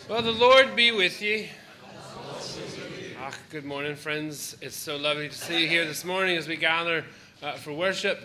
Well, the Lord be with you. Good morning, friends. It's so lovely to see you here this morning as we gather for worship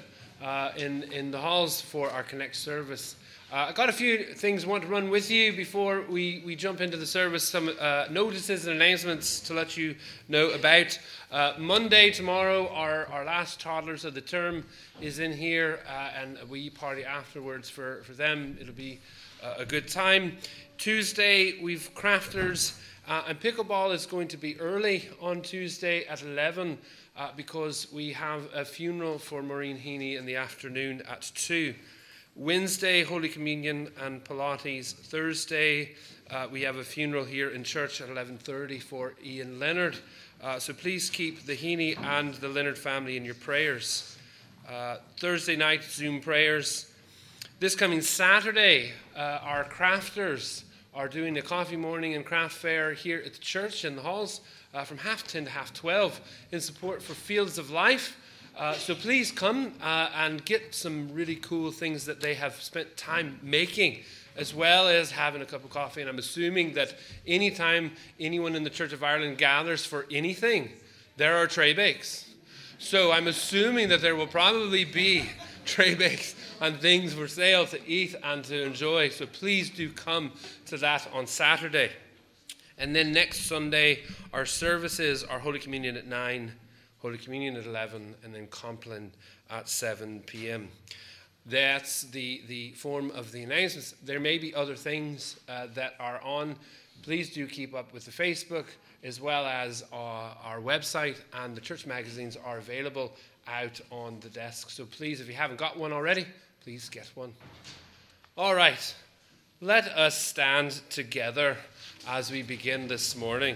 in the halls for our Connect service. I've got a few things I want to run with you before we jump into the service. Some notices and announcements to let you know about. Monday, tomorrow, our last toddlers of the term is in here, and a wee party afterwards for them. It'll be a good time. Tuesday, we've crafters, and pickleball is going to be early on Tuesday at 11 because we have a funeral for Maureen Heaney in the afternoon at 2. Wednesday, Holy Communion and Pilates. Thursday, we have a funeral here in church at 11:30 for Ian Leonard. So please keep the Heaney and the Leonard family in your prayers. Thursday night, Zoom prayers. This coming Saturday, our crafters are doing a coffee morning and craft fair here at the church in the halls from 10:30 to 12:30 in support for Fields of Life. So please come and get some really cool things that they have spent time making, as well as having a cup of coffee. And I'm assuming that anytime anyone in the Church of Ireland gathers for anything, there are tray bakes. So I'm assuming that there will probably be tray bakes and things for sale to eat and to enjoy. So please do come to that on Saturday. And then next Sunday, our services are Holy Communion at 9, Holy Communion at 11, and then Compline at 7 p.m. That's the form of the announcements. There may be other things that are on. Please do keep up with the Facebook as well as our website, and the church magazines are available out on the desk. So please, if you haven't got one already, please get one. All right, let us stand together as we begin this morning.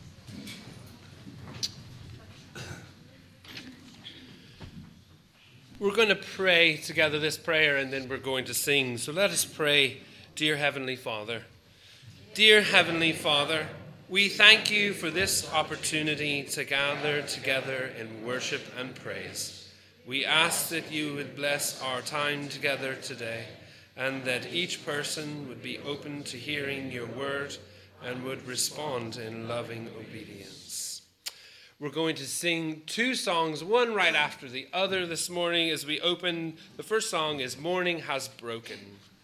We're going to pray together this prayer, and then we're going to sing. So let us pray. Dear Heavenly Father. Dear Heavenly Father, we thank you for this opportunity to gather together in worship and praise. We ask that you would bless our time together today, and that each person would be open to hearing your word and would respond in loving obedience. We're going to sing two songs, one right after the other this morning as we open. The first song is Morning Has Broken.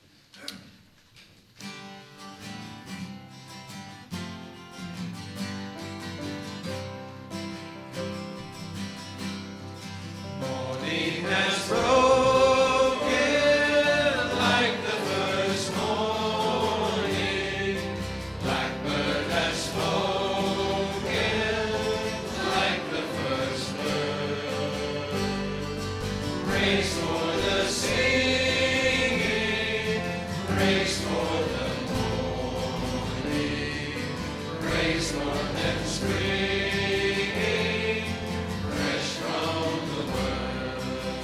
Morning has broken like the first morning. Blackbird has spoken like the first bird. Praise for the singing, praise for the morning, praise for them springing fresh from the word.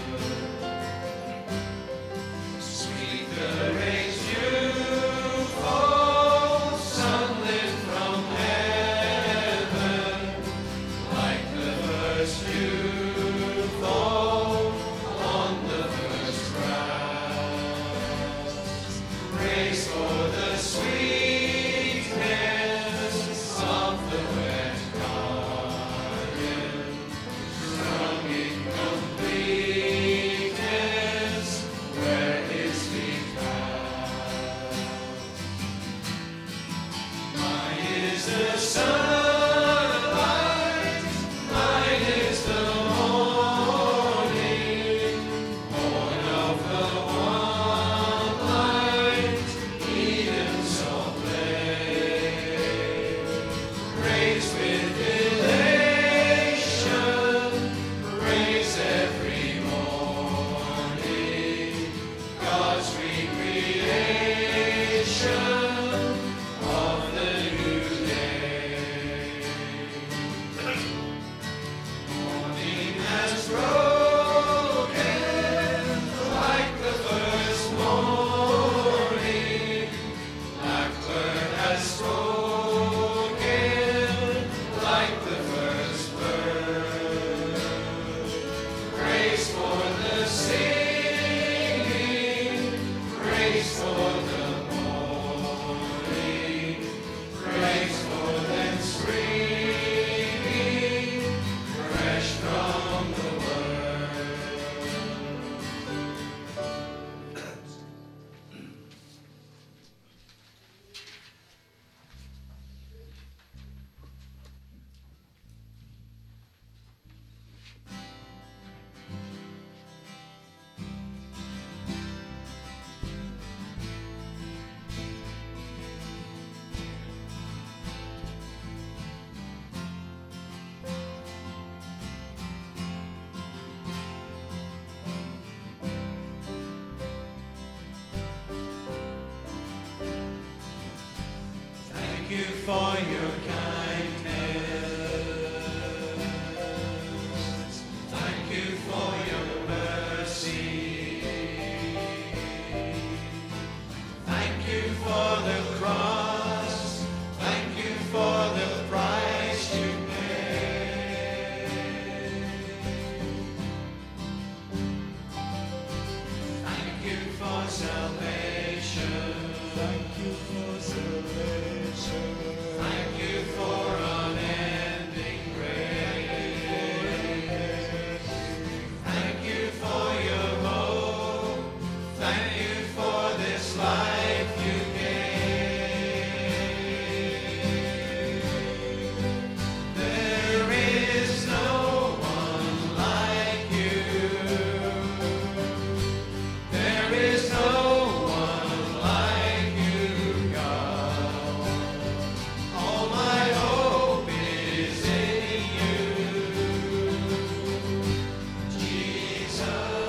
Sweet the rain's dew fall, sunlit from heaven, like the first dew fall on the first grass. Praise for the sweetness of the wet garden, strung in completeness where his feet pass. Mine is the sunlight, mine is the morning, born of the one light, Eden shall play. Praise with elation, praise every morning, God's recreation of the new day. Thank you for your kindness. Thank you for your mercy. Thank you for the cross. Thank you for the price you paid. Thank you for salvation. Thank you for salvation. Thank you for unending grace. Thank you for your hope. Thank you for this life you gave. There is no one like you. There is no one like you, God. All my hope is in you. Jesus,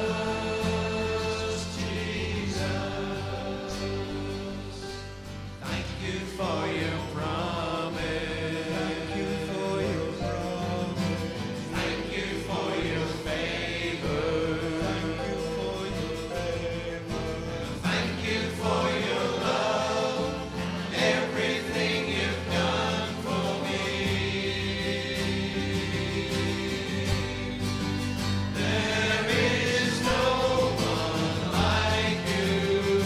Jesus. Thank you for your promise. Thank you for your promise. Thank you for your favor. Thank you for your favor. Thank you for your love. Everything you've done for me. There is no one like you.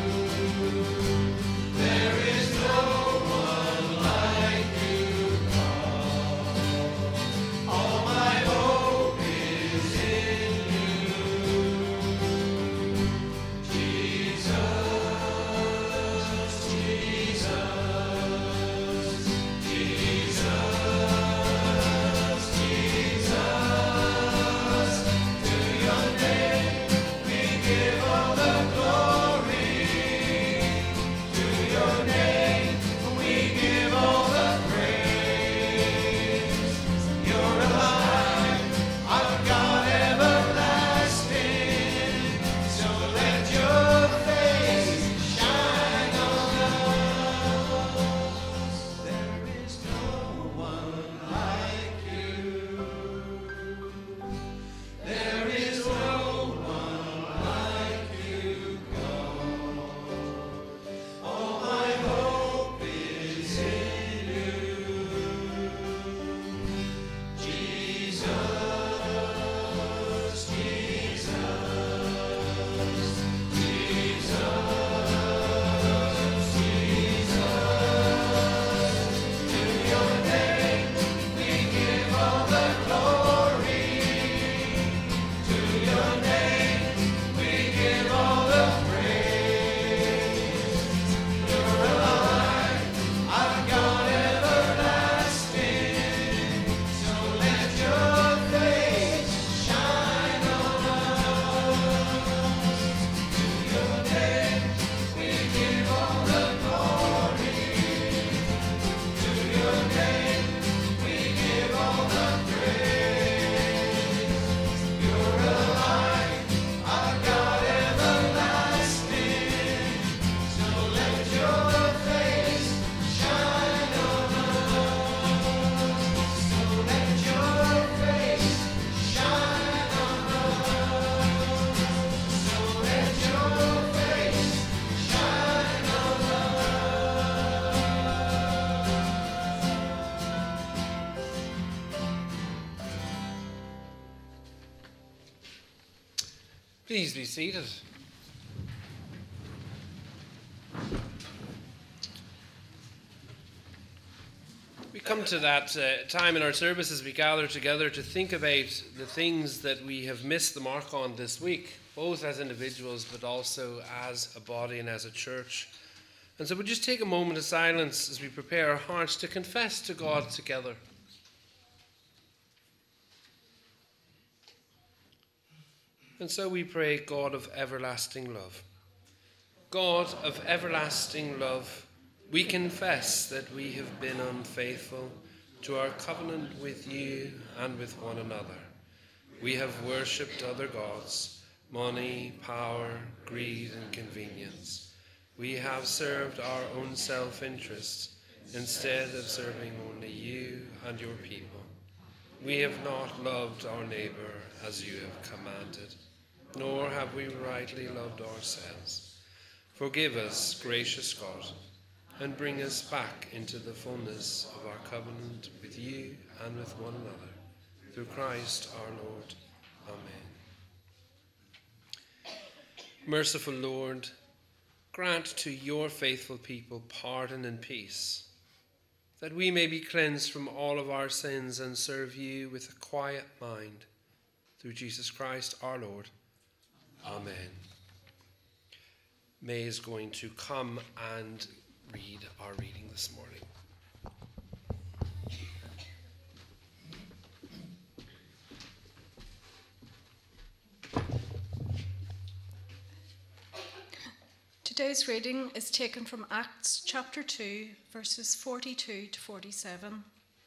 There is no one like you, God. All my hope is in you. Jesus, Jesus, Jesus, Jesus. To your name we give all the glory. To your name we give all the praise. You're alive, our God everlasting. So let your face shine on us. There is no one like you. There is no one like you, God. All my hope is in you. Jesus, Jesus, Jesus, Jesus. To your name we give all the glory. To your name we give all the praise. You're alive, our God everlasting. So let your face shine on us. To your name we give all the glory. To your name we give all the praise. You're alive, our God everlasting. So let your face shine on us. So let your face shine on us. So let your face shine on Please be seated. We come to that time in our service as we gather together to think about the things that we have missed the mark on this week, both as individuals but also as a body and as a church. And so we'll just take a moment of silence as we prepare our hearts to confess to God together. And so we pray, God of everlasting love. God of everlasting love, we confess that we have been unfaithful to our covenant with you and with one another. We have worshipped other gods, money, power, greed, and convenience. We have served our own self-interest instead of serving only you and your people. We have not loved our neighbour as you have commanded, nor have we rightly loved ourselves. Forgive us, gracious God, and bring us back into the fullness of our covenant with you and with one another. Through Christ our Lord. Amen. Merciful Lord, grant to your faithful people pardon and peace, that we may be cleansed from all of our sins and serve you with a quiet mind. Through Jesus Christ our Lord. Amen. May is going to come and read our reading this morning. Today's reading is taken from Acts chapter 2, verses 42 to 47.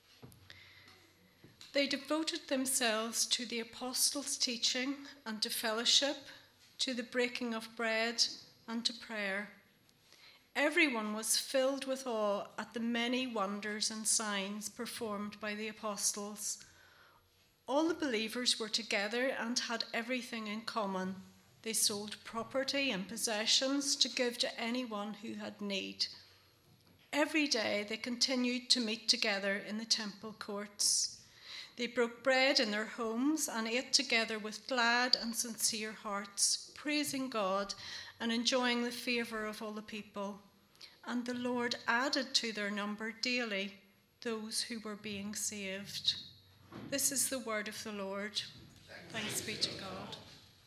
They devoted themselves to the apostles' teaching and to fellowship, to the breaking of bread and to prayer. Everyone was filled with awe at the many wonders and signs performed by the apostles. All the believers were together and had everything in common. They sold property and possessions to give to anyone who had need. Every day they continued to meet together in the temple courts. They broke bread in their homes and ate together with glad and sincere hearts, praising God and enjoying the favour of all the people. And the Lord added to their number daily those who were being saved. This is the word of the Lord. Thanks be to God.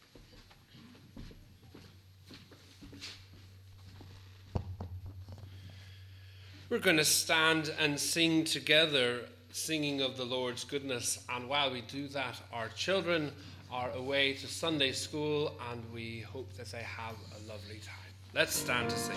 We're going to stand and sing together, singing of the Lord's goodness. And while we do that, our children are away to Sunday school, and we hope that they have a lovely time. Let's stand to sing.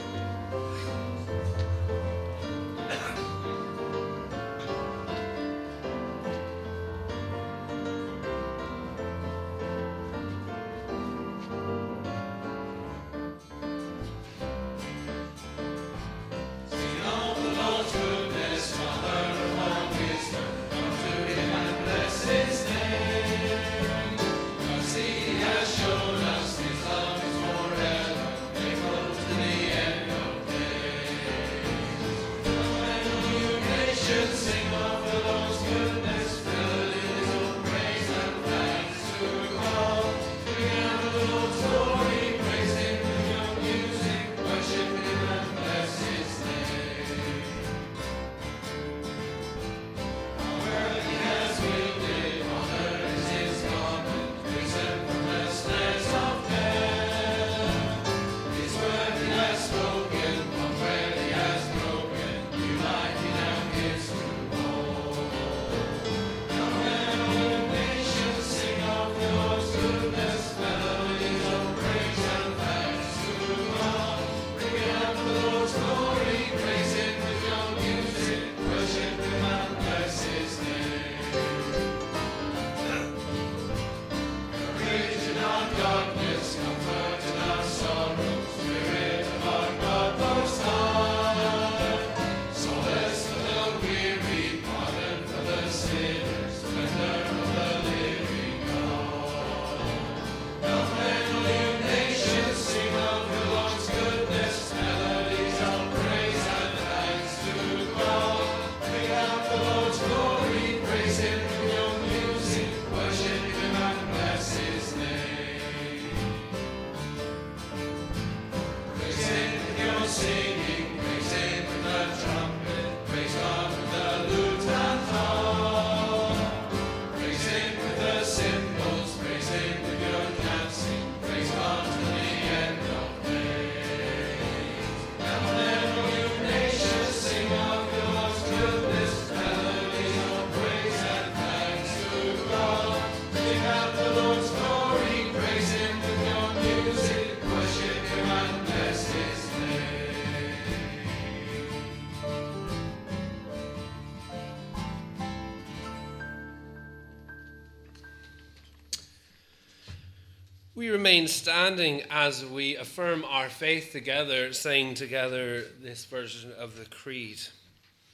We remain standing as we affirm our faith together, saying together this version of the Creed.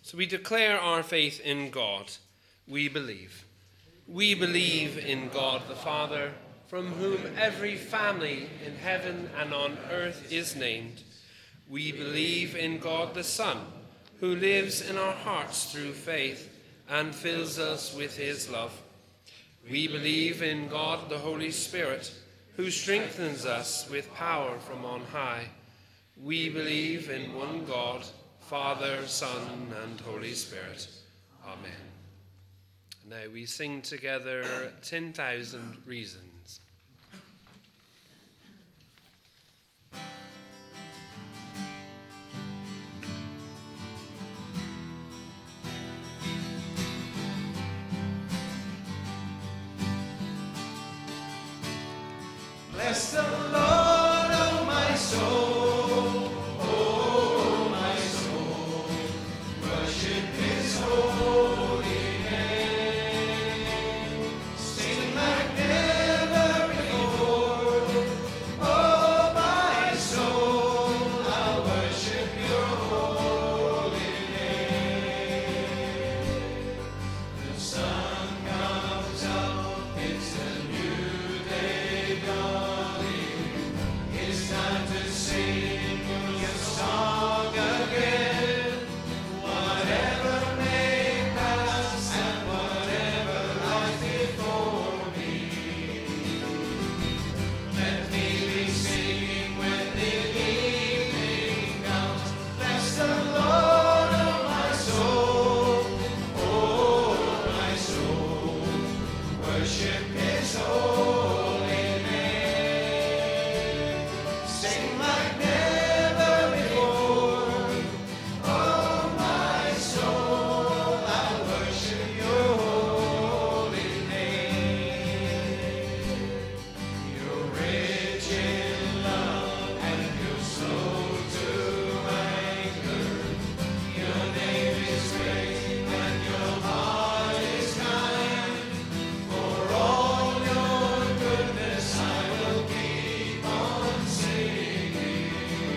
So we declare our faith in God. We believe. We believe in God the Father, from whom every family in heaven and on earth is named. We believe in God the Son, who lives in our hearts through faith and fills us with his love. We believe in God the Holy Spirit, who strengthens us with power from on high. We believe in one God, Father, Son, and Holy Spirit. Amen. Now we sing together 10,000 Reasons. Bless the Lord, oh my soul, oh my soul, worship his holy name. Sing like never before, oh my soul, I'll worship your holy name. The sun comes up, it's a new day dawning. It's time to sing your song again. Whatever may pass and whatever lies before me, let me be singing when the evening comes. Bless the Lord, oh my soul, oh my soul, worship his holy name. Sing like never before, oh my soul, I worship your holy name. You're rich in love and you're slow to anger. Your name is great and your heart is kind. For all your goodness I will keep on singing.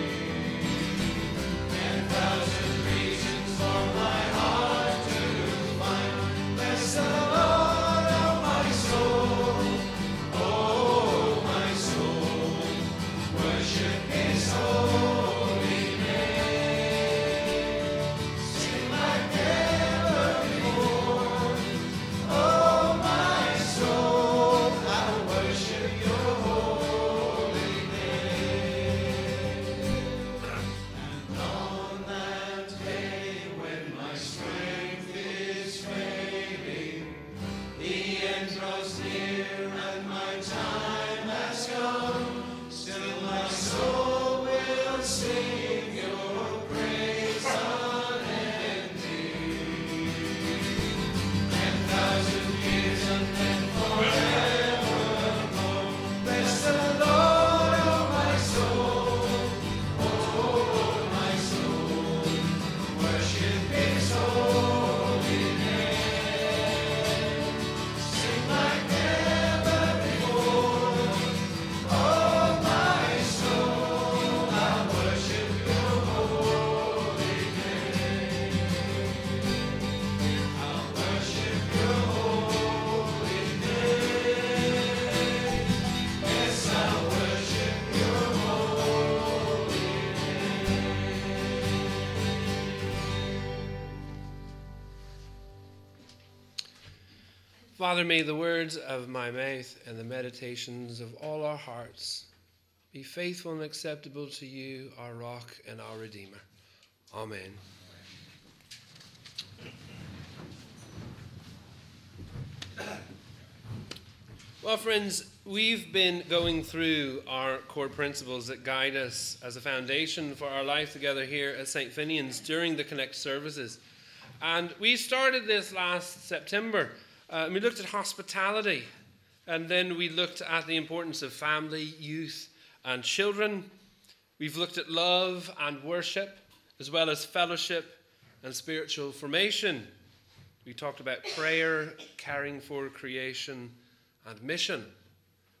10,000 reasons for my heart to find. Bless the Lord, oh my soul, oh my soul, worship his holy name. Sing like never before, oh my soul, I worship your holy name. And on that day when my strength is failing, the end draws near and my time has come, still my soul will sing your praise unending. 10,000 years and then forevermore. Bless the Lord, oh my soul, oh my soul, worship his holy name. Sing like never before, oh my soul, I worship your holy name. I worship your holy name. Yes, I worship your holy Father, may the words of my mouth and the meditations of all our hearts be faithful and acceptable to you, our rock and our redeemer. Amen. Well, friends, we've been going through our core principles that guide us as a foundation for our life together here at St. Finian's during the Connect services. And we started this last September. We looked at hospitality, and then we looked at the importance of family, youth, and children. We've looked at love and worship, as well as fellowship and spiritual formation. We talked about prayer, caring for creation, and mission.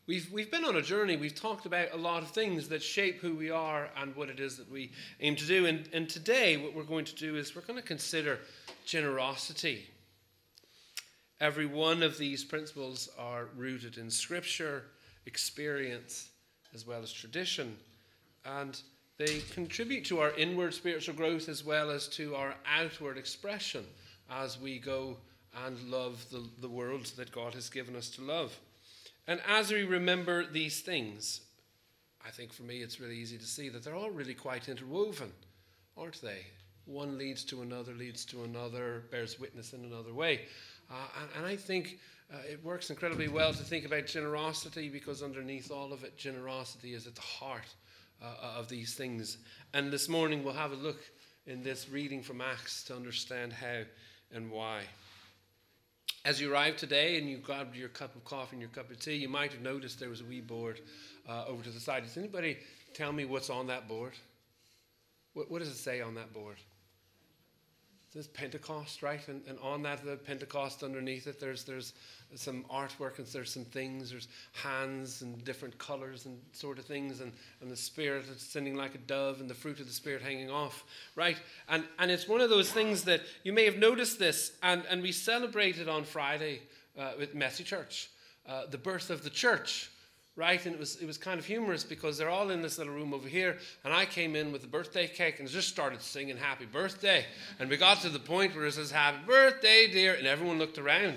We've been on a journey. We've talked about a lot of things that shape who we are and what it is that we aim to do. And today what we're going to do is we're going to consider generosity. Every one of these principles are rooted in Scripture, experience, as well as tradition. And they contribute to our inward spiritual growth as well as to our outward expression as we go and love the world that God has given us to love. And as we remember these things, I think for me it's really easy to see that they're all really quite interwoven, aren't they? One leads to another, bears witness in another way. And I think it works incredibly well to think about generosity, because underneath all of it, generosity is at the heart of these things. And this morning we'll have a look in this reading from Acts to understand how and why. As you arrived today and you grabbed your cup of coffee and your cup of tea, you might have noticed there was a wee board over to the side. Does anybody tell me what's on that board? What does it say on that board? It says Pentecost, right? And on that, the Pentecost underneath it, there's some artwork and there's some things. There's hands and different colors and sort of things, and the Spirit ascending like a dove and the fruit of the Spirit hanging off, right? And it's one of those things that you may have noticed this, and we celebrated on Friday with Messy Church, the birth of the church. Right, and it was kind of humorous because they're all in this little room over here, and I came in with the birthday cake and just started singing happy birthday, and we got to the point where it says happy birthday dear, and everyone looked around.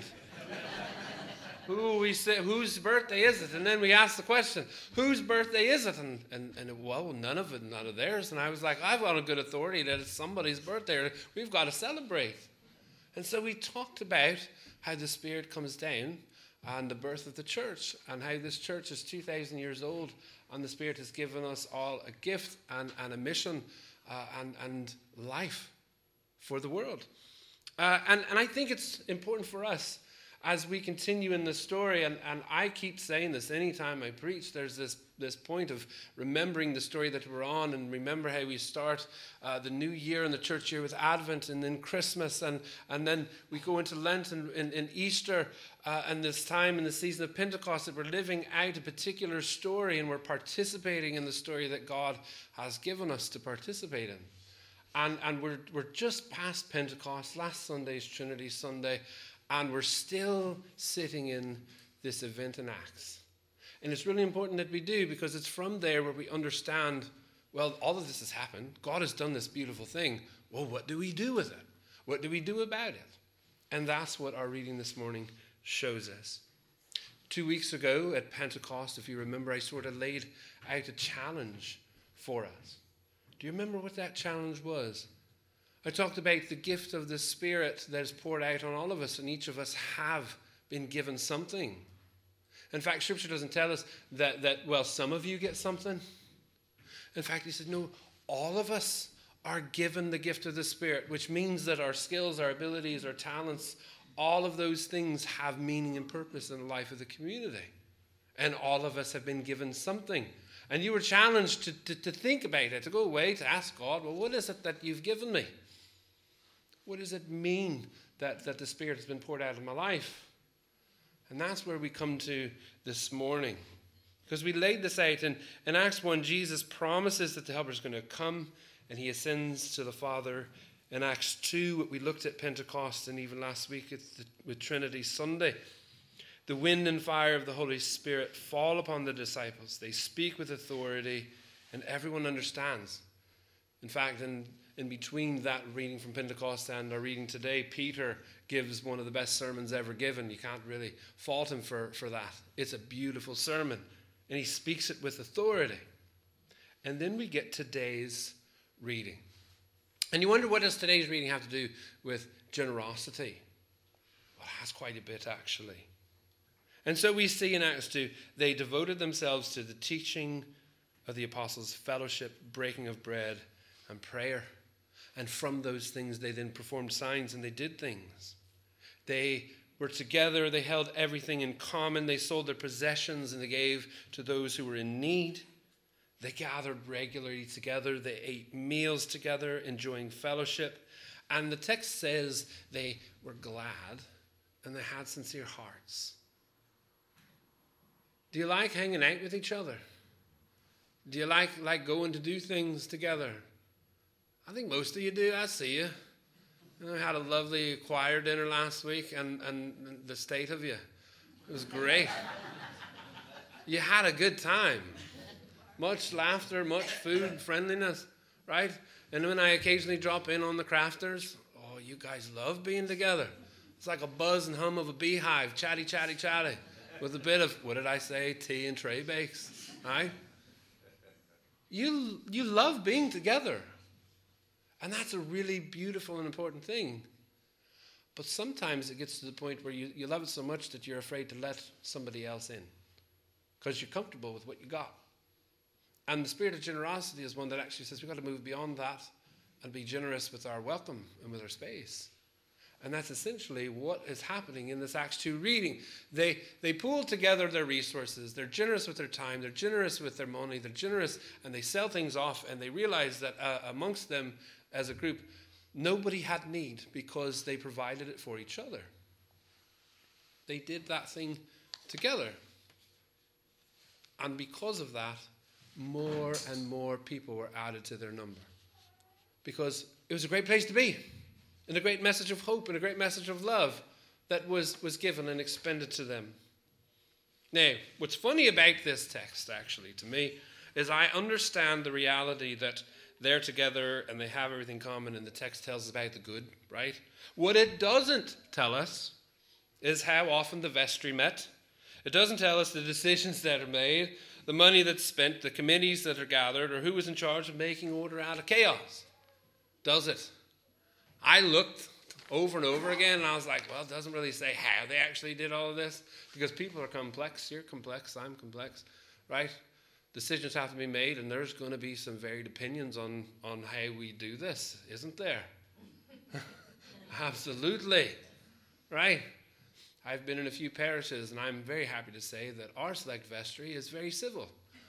Whose birthday is it? And then we asked the question, whose birthday is it? And well, none of theirs. And I was like, I've got a good authority that it's somebody's birthday. We've got to celebrate. And so we talked about how the Spirit comes down and the birth of the church, and how this church is 2,000 years old, and the Spirit has given us all a gift and a mission and life for the world. And I think it's important for us as we continue in the story, and I keep saying this anytime I preach, there's this point of remembering the story that we're on, and remember how we start the new year in the church year with Advent, and then Christmas, and then we go into Lent and Easter, and this time in the season of Pentecost, that we're living out a particular story, and we're participating in the story that God has given us to participate in. And we're just past Pentecost. Last Sunday is Trinity Sunday, and we're still sitting in this event in Acts. And it's really important that we do, because it's from there where we understand, well, all of this has happened. God has done this beautiful thing. Well, what do we do with it? What do we do about it? And that's what our reading this morning shows us. 2 weeks ago at Pentecost, if you remember, I sort of laid out a challenge for us. Do you remember what that challenge was? I talked about the gift of the Spirit that is poured out on all of us, and each of us have been given something. In fact, Scripture doesn't tell us that some of you get something. In fact, he said, no, all of us are given the gift of the Spirit, which means that our skills, our abilities, our talents, all of those things have meaning and purpose in the life of the community. And all of us have been given something. And you were challenged to think about it, to go away, to ask God, well, what is it that you've given me? What does it mean that the Spirit has been poured out in my life? And that's where we come to this morning. Because we laid this out in Acts 1, Jesus promises that the Helper is going to come, and he ascends to the Father. In Acts 2, what we looked at Pentecost, and even last week with Trinity Sunday, the wind and fire of the Holy Spirit fall upon the disciples. They speak with authority, and everyone understands. In fact, in between that reading from Pentecost and our reading today, Peter gives one of the best sermons ever given. You can't really fault him for that. It's a beautiful sermon, and he speaks it with authority. And then we get today's reading. And you wonder, what does today's reading have to do with generosity? Well, it has quite a bit, actually. And so we see in Acts 2, they devoted themselves to the teaching of the apostles, fellowship, breaking of bread, and prayer. And from those things, they then performed signs, and they did things. They were together. They held everything in common. They sold their possessions, and they gave to those who were in need. They gathered regularly together. They ate meals together, enjoying fellowship. And the text says they were glad, and they had sincere hearts. Do you like hanging out with each other? Do you like going to do things together? I think most of you do. I see you. I had a lovely choir dinner last week, and the state of you. It was great. You had a good time. Much laughter, much food, friendliness, right? And when I occasionally drop in on the crafters, oh, you guys love being together. It's like a buzz and hum of a beehive, chatty, chatty, chatty, with a bit of, what did I say, tea and tray bakes, right? You love being together. And that's a really beautiful and important thing. But sometimes it gets to the point where you love it so much that you're afraid to let somebody else in because you're comfortable with what you got. And the spirit of generosity is one that actually says we've got to move beyond that and be generous with our welcome and with our space. And that's essentially what is happening in this Acts 2 reading. They pool together their resources. They're generous with their time. They're generous with their money. They're generous, and they sell things off, and they realize that amongst them as a group, nobody had need because they provided it for each other. They did that thing together. And because of that, more and more people were added to their number. Because it was a great place to be. And a great message of hope and a great message of love that was given and expended to them. Now, what's funny about this text, actually, to me, is I understand the reality that they're together and they have everything common, and the text tells us about the good, right? What it doesn't tell us is how often the vestry met. It doesn't tell us the decisions that are made, the money that's spent, the committees that are gathered, or who was in charge of making order out of chaos. Does it? I looked over and over again, and I was like, well, it doesn't really say how they actually did all of this, because people are complex. You're complex. I'm complex, right? Decisions have to be made, and there's going to be some varied opinions on how we do this, isn't there? Absolutely, right? I've been in a few parishes, and I'm very happy to say that our select vestry is very civil.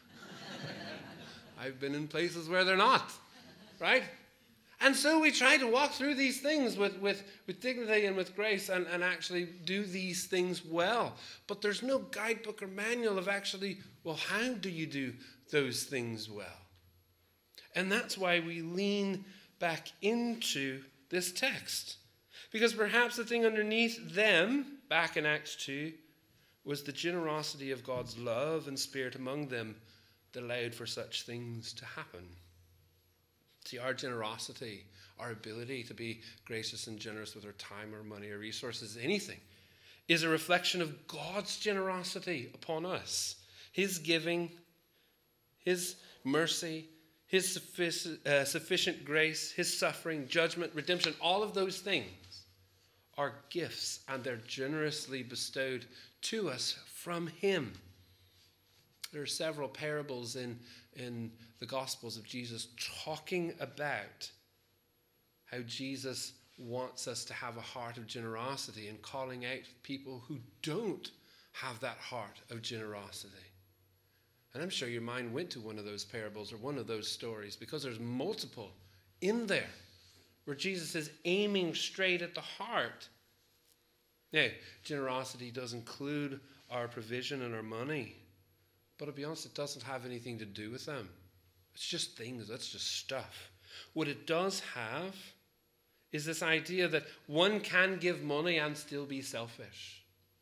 I've been in places where they're not, right? And so we try to walk through these things with dignity and with grace and actually do these things well. But there's no guidebook or manual of actually, well, how do you do those things well? And that's why we lean back into this text. Because perhaps the thing underneath them, back in Acts 2, was the generosity of God's love and spirit among them that allowed for such things to happen. See, our generosity, our ability to be gracious and generous with our time or money or resources, anything, is a reflection of God's generosity upon us. His giving, His mercy, His sufficient grace, His suffering, judgment, redemption, all of those things are gifts, and they're generously bestowed to us from Him. There are several parables in the Gospels of Jesus talking about how Jesus wants us to have a heart of generosity and calling out people who don't have that heart of generosity. And I'm sure your mind went to one of those parables or one of those stories, because there's multiple in there where Jesus is aiming straight at the heart. Now, generosity does include our provision and our money, but to be honest, it doesn't have anything to do with them. It's just things, that's just stuff. What it does have is this idea that one can give money and still be selfish.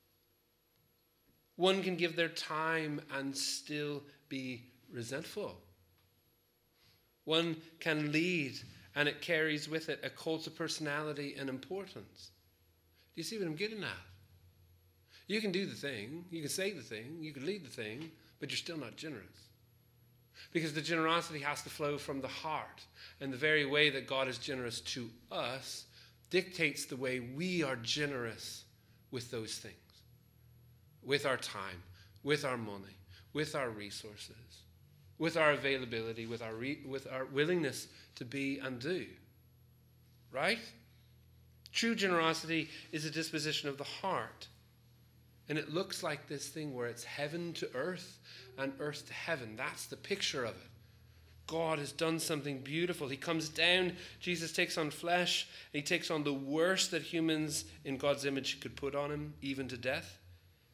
One can give their time and still be resentful. One can lead and it carries with it a cult of personality and importance. Do you see what I'm getting at? You can do the thing, you can say the thing, you can lead the thing, but you're still not generous. Because the generosity has to flow from the heart. And the very way that God is generous to us dictates the way we are generous with those things. With our time, with our money, with our resources, with our availability, with our willingness to be and do. Right? True generosity is a disposition of the heart. And it looks like this thing where it's heaven to earth and earth to heaven. That's the picture of it. God has done something beautiful. He comes down, Jesus takes on flesh, and he takes on the worst that humans in God's image could put on him, even to death.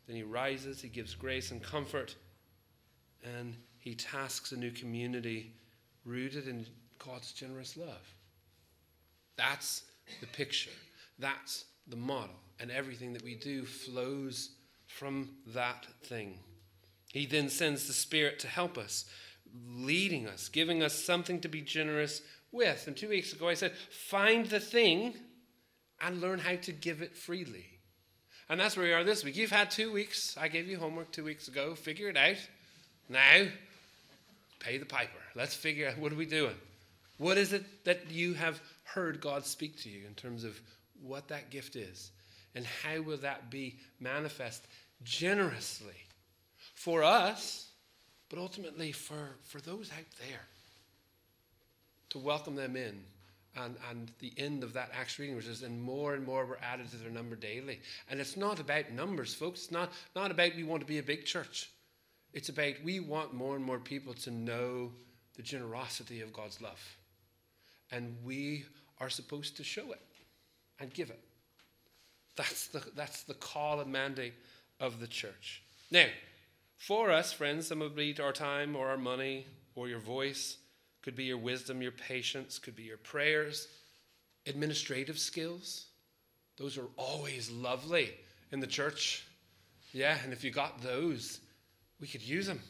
Then he rises, he gives grace and comfort, and he tasks a new community rooted in God's generous love. That's the picture. That's the model. And everything that we do flows from that thing. He then sends the Spirit to help us, leading us, giving us something to be generous with. And 2 weeks ago I said, find the thing and learn how to give it freely. And that's where we are this week. You've had 2 weeks. I gave you homework 2 weeks ago. Figure it out. Now, pay the piper. Let's figure out, what are we doing? What is it that you have heard God speak to you in terms of what that gift is? And how will that be manifest generously for us, but ultimately for those out there? To welcome them in. And the end of that Acts reading, which is, and more were added to their number daily. And it's not about numbers, folks. It's not about we want to be a big church. It's about we want more and more people to know the generosity of God's love. And we are supposed to show it and give it. That's the call and mandate of the church. Now, for us, friends, some would be our time or our money or your voice. Could be your wisdom, your patience, could be your prayers, administrative skills. Those are always lovely in the church. Yeah, and if you got those, we could use them.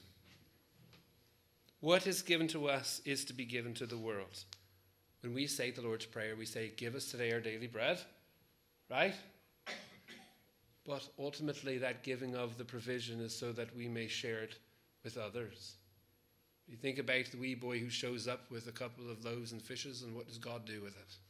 What is given to us is to be given to the world. When we say the Lord's Prayer, we say, give us today our daily bread, right? But ultimately that giving of the provision is so that we may share it with others. You think about the wee boy who shows up with a couple of loaves and fishes, and what does God do with it?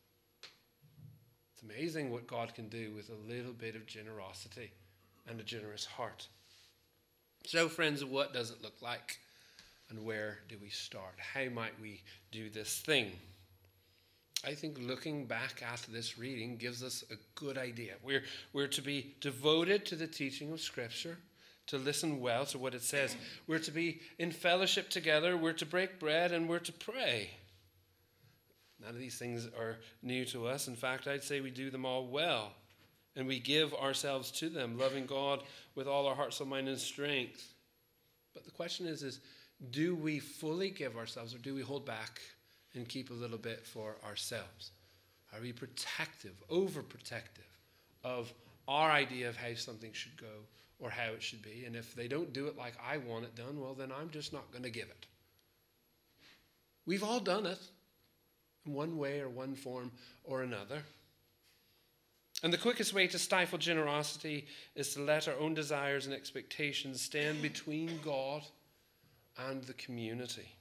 It's amazing what God can do with a little bit of generosity and a generous heart. So, friends, what does it look like? And where do we start? How might we do this thing? I think looking back at this reading gives us a good idea. We're to be devoted to the teaching of Scripture, to listen well to what it says. We're to be in fellowship together, we're to break bread, and we're to pray. None of these things are new to us. In fact, I'd say we do them all well, and we give ourselves to them, loving God with all our heart, soul, mind, and strength. But the question is do we fully give ourselves, or do we hold back and keep a little bit for ourselves? Are we protective, overprotective of our idea of how something should go or how it should be? And if they don't do it like I want it done, well, then I'm just not going to give it. We've all done it in one way or one form or another. And the quickest way to stifle generosity is to let our own desires and expectations stand between God and the community.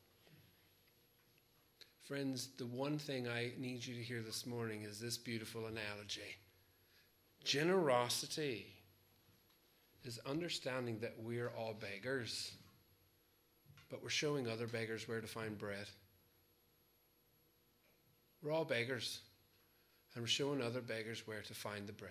Friends, the one thing I need you to hear this morning is this beautiful analogy. Generosity is understanding that we're all beggars, but we're showing other beggars where to find bread. We're all beggars, and we're showing other beggars where to find the bread.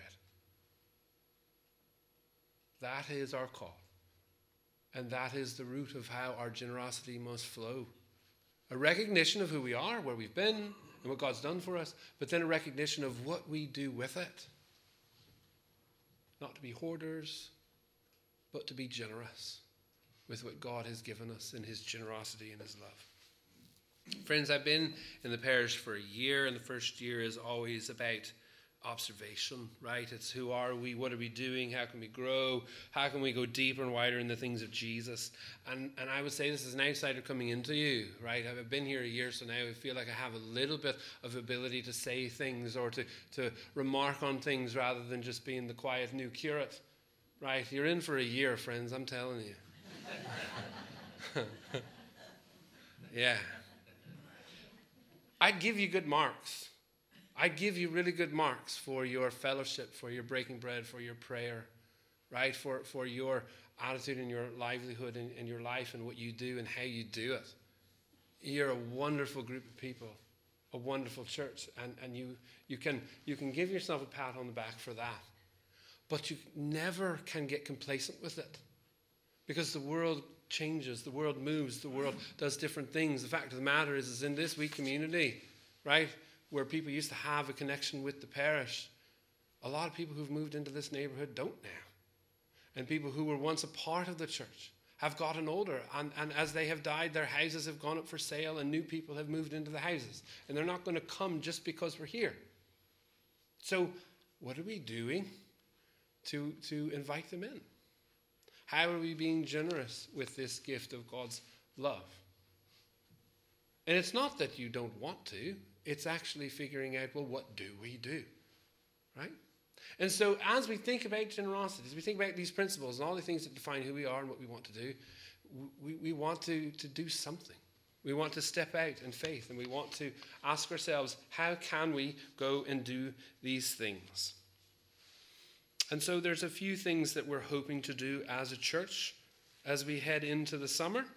That is our call, and that is the root of how our generosity must flow. A recognition of who we are, where we've been, and what God's done for us, but then a recognition of what we do with it. Not to be hoarders, but to be generous with what God has given us in his generosity and his love. Friends, I've been in the parish for a year, and the first year is always about observation, right? It's who are we, what are we doing, how can we grow, how can we go deeper and wider in the things of Jesus. And I would say this is an outsider coming into you, right? I've been here a year, so now I feel like I have a little bit of ability to say things or to remark on things rather than just being the quiet new curate, right? You're in for a year, friends, I'm telling you. Yeah. I'd give you good marks. I'd give you really good marks for your fellowship, for your breaking bread, for your prayer, right? For your attitude and your livelihood and your life and what you do and how you do it. You're a wonderful group of people, a wonderful church, and you can give yourself a pat on the back for that. But you never can get complacent with it, because the world changes, the world moves, the world does different things. The fact of the matter is in this wee community, right, where people used to have a connection with the parish, a lot of people who've moved into this neighborhood don't now. and people who were once a part of the church have gotten older, and as they have died, their houses have gone up for sale and new people have moved into the houses, and they're not going to come just because we're here. So what are we doing to invite them in? How are we being generous with this gift of God's love? And it's not that you don't want to, it's actually figuring out, well, what do we do? Right? And so as we think about generosity, as we think about these principles and all the things that define who we are and what we want to do, we want to do something. We want to step out in faith, and we want to ask ourselves, how can we go and do these things? And so there's a few things that we're hoping to do as a church as we head into the summer.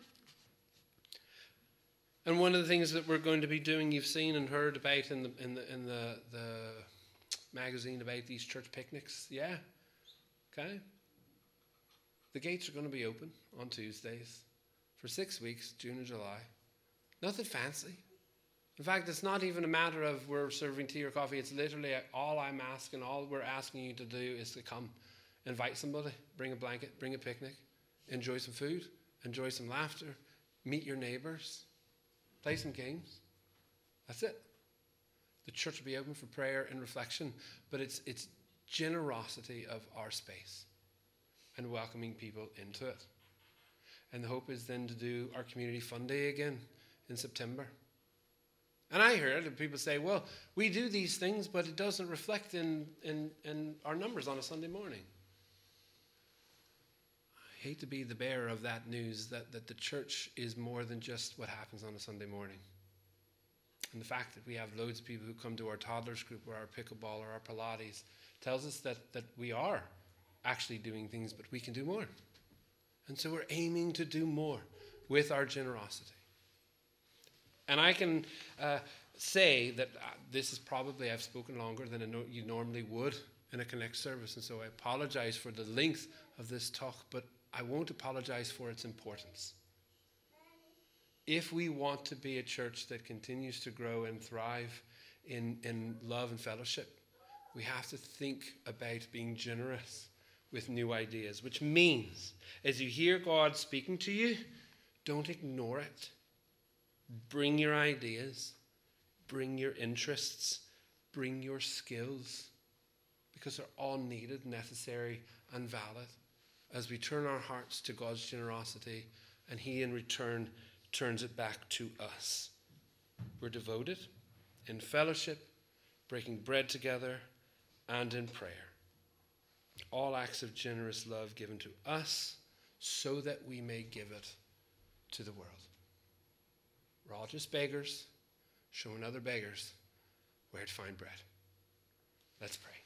And one of the things that we're going to be doing, you've seen and heard about in the magazine about these church picnics. Yeah. Okay. The gates are going to be open on Tuesdays for 6 weeks, June and July. Nothing fancy. In fact, it's not even a matter of we're serving tea or coffee. It's literally all I'm asking, all we're asking you to do is to come, invite somebody, bring a blanket, bring a picnic, enjoy some food, enjoy some laughter, meet your neighbors, play some games. That's it. The church will be open for prayer and reflection, but it's generosity of our space and welcoming people into it. And the hope is then to do our community fun day again in September. And I heard people say, well, we do these things, but it doesn't reflect in our numbers on a Sunday morning. I hate to be the bearer of that news, that the church is more than just what happens on a Sunday morning. And the fact that we have loads of people who come to our toddlers group or our pickleball or our Pilates tells us that we are actually doing things, but we can do more. And so we're aiming to do more with our generosity. And I can say that this is probably, I've spoken longer than you normally would in a Connect service, and so I apologize for the length of this talk, but I won't apologize for its importance. If we want to be a church that continues to grow and thrive in love and fellowship, we have to think about being generous with new ideas, which means as you hear God speaking to you, don't ignore it. Bring your ideas, bring your interests, bring your skills, because they're all needed, necessary, and valid as we turn our hearts to God's generosity, and He in return turns it back to us. We're devoted in fellowship, breaking bread together, and in prayer. All acts of generous love given to us so that we may give it to the world. We're all just beggars, showing other beggars where to find bread. Let's pray.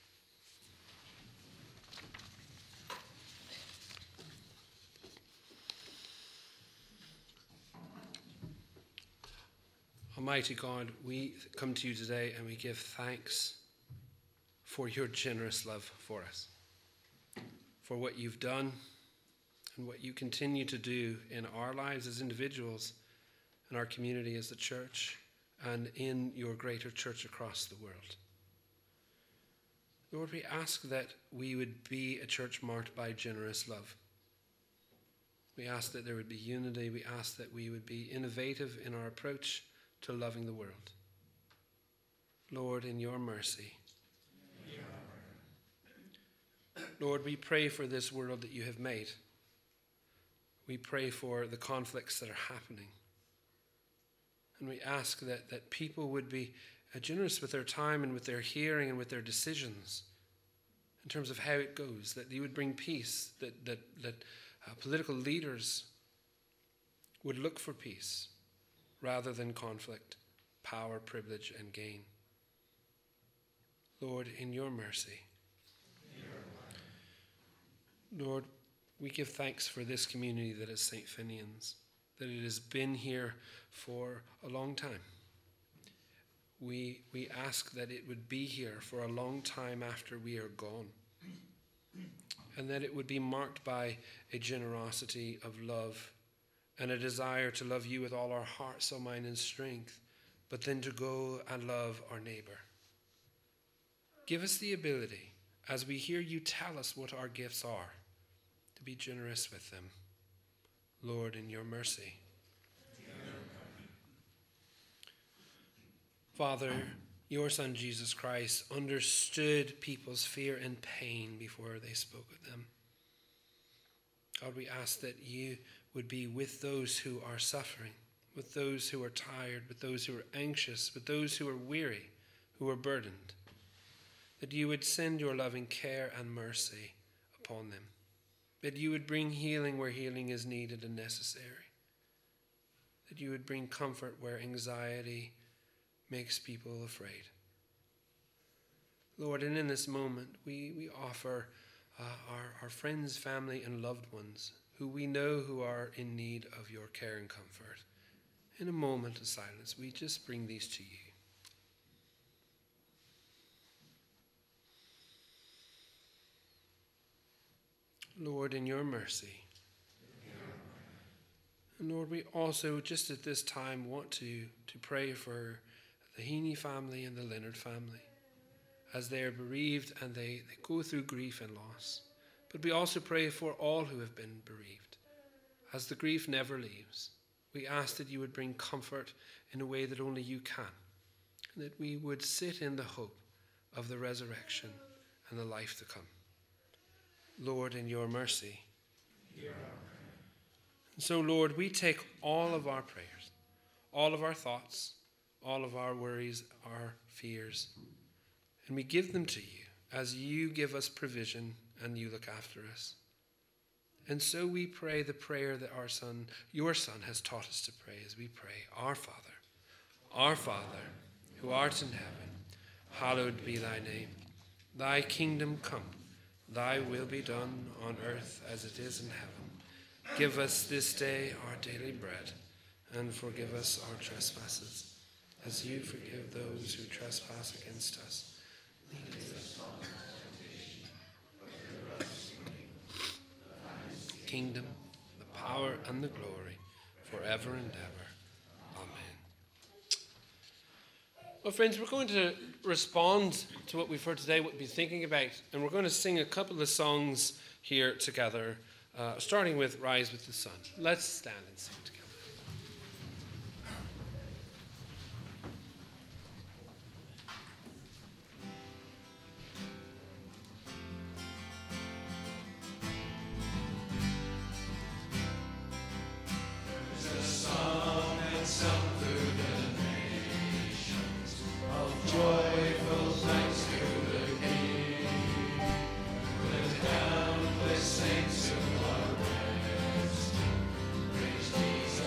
Almighty God, we come to you today and we give thanks for your generous love for us, for what you've done and what you continue to do in our lives as individuals, in our community as a church, and in your greater church across the world. Lord, we ask that we would be a church marked by generous love. We ask that there would be unity. We ask that we would be innovative in our approach to loving the world. Lord, in your mercy. Lord, we pray for this world that you have made. We pray for the conflicts that are happening. And we ask that people would be generous with their time and with their hearing and with their decisions in terms of how it goes, that you would bring peace, that political leaders would look for peace rather than conflict, power, privilege, and gain. Lord, in your mercy. Lord, we give thanks for this community that is St. Finian's, that it has been here for a long time. We ask that it would be here for a long time after we are gone, and that it would be marked by a generosity of love and a desire to love you with all our heart, soul, mind, and strength, but then to go and love our neighbor. Give us the ability, as we hear you tell us what our gifts are, Be generous with them. Lord, in your mercy. Father, your Son Jesus Christ understood people's fear and pain before they spoke of them. God, we ask that you would be with those who are suffering, with those who are tired, with those who are anxious, with those who are weary, who are burdened, that you would send your loving care and mercy upon them, that you would bring healing where healing is needed and necessary, that you would bring comfort where anxiety makes people afraid. Lord, and in this moment, we offer our friends, family, and loved ones who we know who are in need of your care and comfort. In a moment of silence, we just bring these to you. Lord, in your mercy. And Lord, we also, just at this time, want to pray for the Heaney family and the Leonard family as they are bereaved and they go through grief and loss. But we also pray for all who have been bereaved, as the grief never leaves. We ask that you would bring comfort in a way that only you can, and that we would sit in the hope of the resurrection and the life to come. Lord, in your mercy. And so, Lord, we take all of our prayers, all of our thoughts, all of our worries, our fears, and we give them to you as you give us provision and you look after us. And so we pray the prayer that your Son has taught us to pray as we pray, Our Father, who art in heaven, hallowed be thy name. Thy kingdom come, thy will be done on earth as it is in heaven. Give us this day our daily bread, and forgive us our trespasses, as you forgive those who trespass against us. Lead us not into temptation, but deliver us from evil. The kingdom, the power, and the glory, forever and ever. Amen. Well, friends, we're going to respond to what we've heard today, what we've been thinking about, and we're going to sing a couple of songs here together, starting with Rise with the Sun. Let's stand and sing together. Saints of our rest, praise Jesus.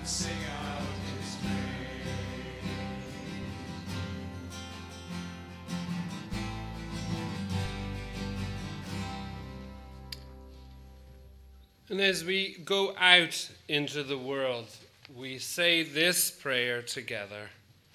sing out his praise. And as we go out into the world, we say this prayer together.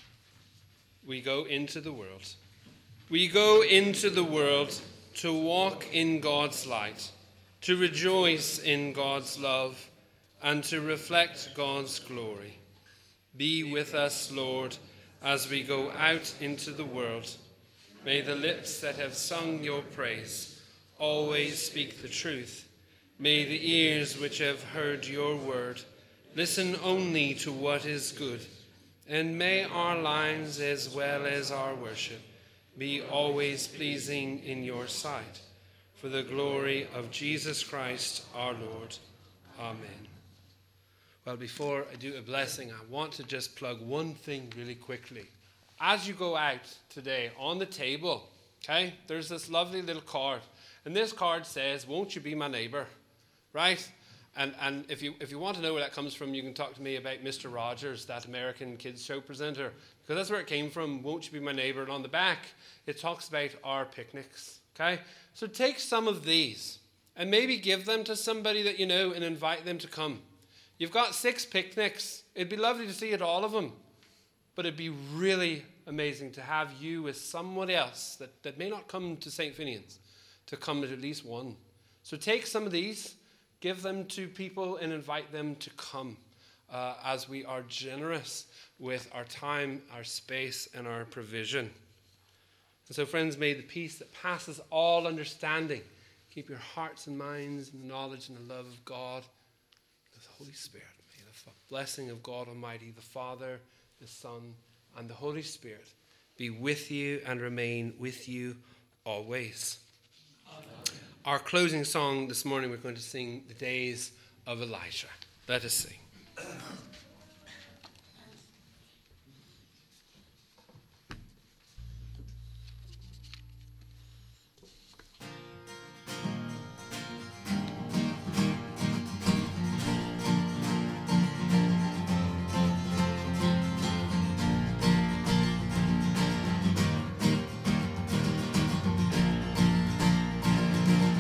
We go into the world. We go into the world to walk in God's light, to rejoice in God's love, and to reflect God's glory. Be with us, Lord, as we go out into the world. May the lips that have sung your praise always speak the truth. May the ears which have heard your word listen only to what is good. And may our lives as well as our worship be always pleasing in your sight. For the glory of Jesus Christ our Lord. Amen. Well, before I do a blessing, I want to just plug one thing really quickly. As you go out today, on the table, okay, there's this lovely little card. And this card says, "Won't you be my neighbor?" Right? And if you want to know where that comes from, you can talk to me about Mr. Rogers, that American kids show presenter, because that's where it came from. "Won't you be my neighbor?" And on the back, it talks about our picnics. Okay? So take some of these and maybe give them to somebody that you know and invite them to come. You've got 6 picnics. It'd be lovely to see you at all of them. But it'd be really amazing to have you with someone else that may not come to St. Finian's to come to at least one. So take some of these. Give them to people and invite them to come as we are generous with our time, our space, and our provision. And so, friends, may the peace that passes all understanding keep your hearts and minds in the knowledge and the love of God, the Holy Spirit. May the blessing of God Almighty, the Father, the Son, and the Holy Spirit be with you and remain with you always. Our closing song this morning, we're going to sing "The Days of Elijah." Let us sing.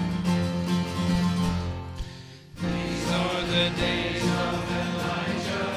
These are the days of Elijah.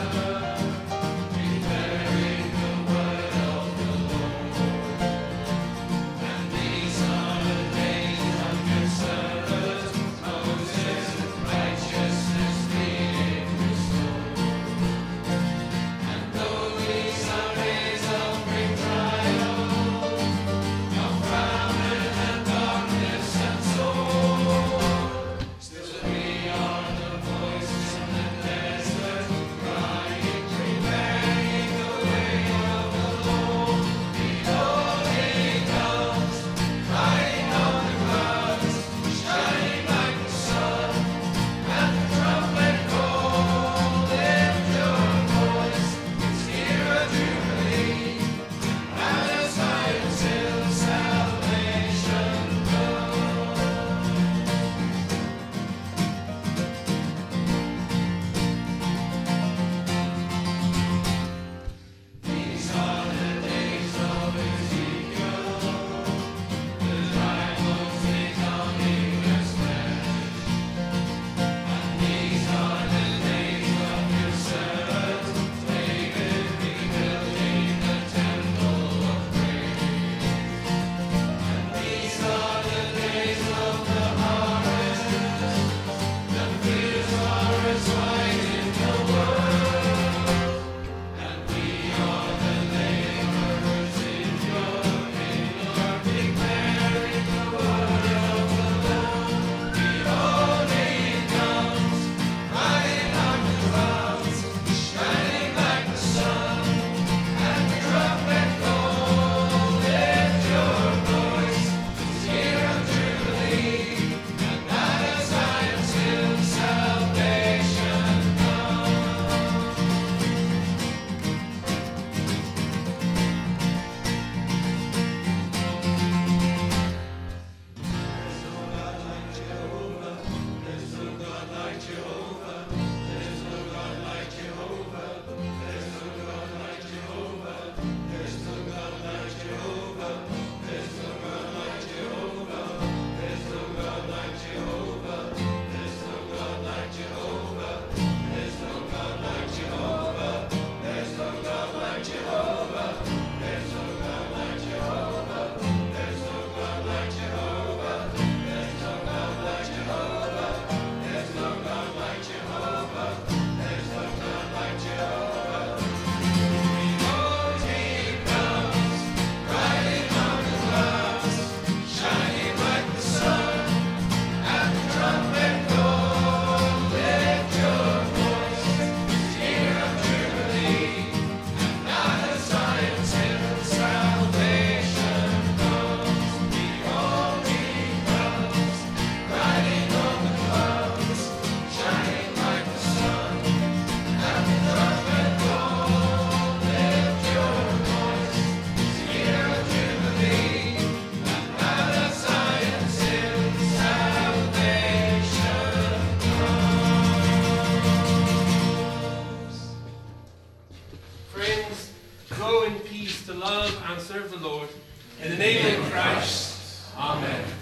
to love and serve the Lord. In the name of Christ, amen.